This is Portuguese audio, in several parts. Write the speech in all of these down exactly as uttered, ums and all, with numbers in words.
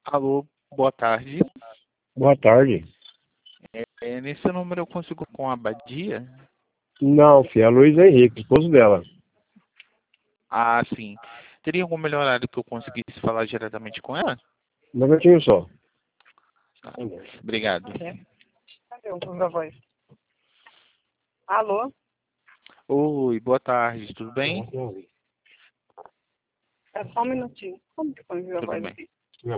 Alô, boa tarde. Boa tarde. É, nesse número eu consigo com a Abadia? Não, filho, é Luiz Henrique, esposo dela. Ah, sim. Teria algum melhor horário que eu conseguisse falar diretamente com ela? Um minutinho só. Tá. Obrigado. Cadê o da voz? Alô? Oi, boa tarde, tudo bem? É só um minutinho. Como que põe a Tudo voz bem. aqui?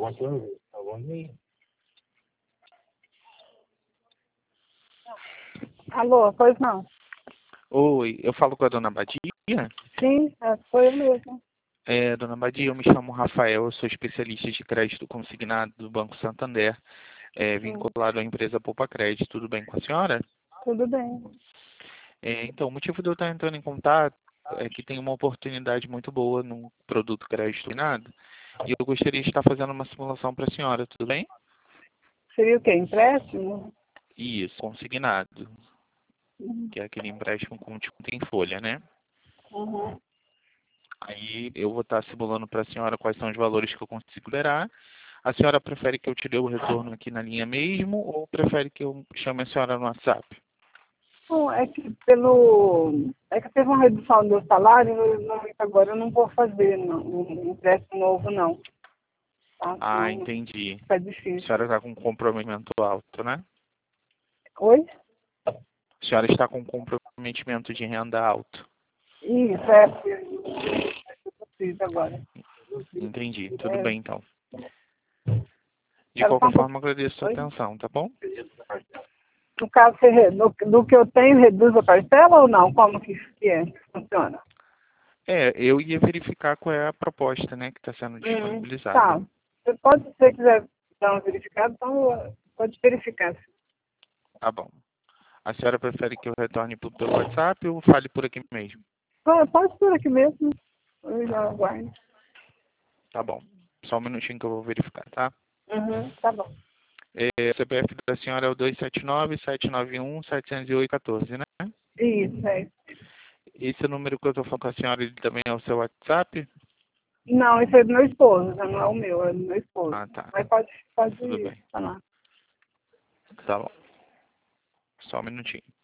Alô, pois não? Oi, eu falo com a dona Abadia? Sim, é, foi eu mesmo. É, dona Abadia, eu me chamo Rafael, eu sou especialista de crédito consignado do Banco Santander, é, vinculado à empresa Poupa Crédito. Tudo bem com a senhora? Tudo bem. É, então, o motivo de eu estar entrando em contato é que tem uma oportunidade muito boa no produto crédito consignado e eu gostaria de estar fazendo uma simulação para a senhora, tudo bem? Seria o quê? Empréstimo? Isso, consignado, Uhum. que é aquele empréstimo com desconto em folha, né? Uhum. Aí eu vou estar simulando para a senhora quais são os valores que eu consigo liberar. A senhora prefere que eu te dê o retorno aqui na linha mesmo ou prefere que eu chame a senhora no WhatsApp? Bom, é que pelo. É que teve uma redução do meu salário, no momento agora eu não vou fazer não, um empréstimo novo, não. Tá? Ah, Senão entendi. fica A difícil. senhora está com um comprometimento alto, né? Oi? A senhora está com um comprometimento de renda alto. Isso, é. Eu preciso agora. Entendi. Tudo É, bem, então. De era só qualquer um pouco. forma, agradeço a sua Oi? atenção, tá bom? No caso, você, re- no, do que eu tenho, reduz a parcela ou não? Como que, que é? Que funciona? É, eu ia verificar qual é a proposta, né, que está sendo Hum, disponibilizada. tá. Você pode, se você quiser dar uma verificada, então uh, pode verificar. Tá bom. A senhora prefere que eu retorne por- pelo WhatsApp ou fale por aqui mesmo? Pode, pode por aqui mesmo. Eu já Tá, aguardo. tá bom. Só um minutinho que eu vou verificar, tá? Uhum, tá bom. É, o C P F da senhora é o dois sete nove, sete nove um, sete zero oito, um quatro, né? Isso, é. Esse número que eu estou falando com a senhora, ele também é o seu WhatsApp? Não, esse é do meu esposo, já não é o meu, é do meu esposo. Ah, tá. Mas pode, Tudo pode bem. falar. Tá bom. Só um minutinho.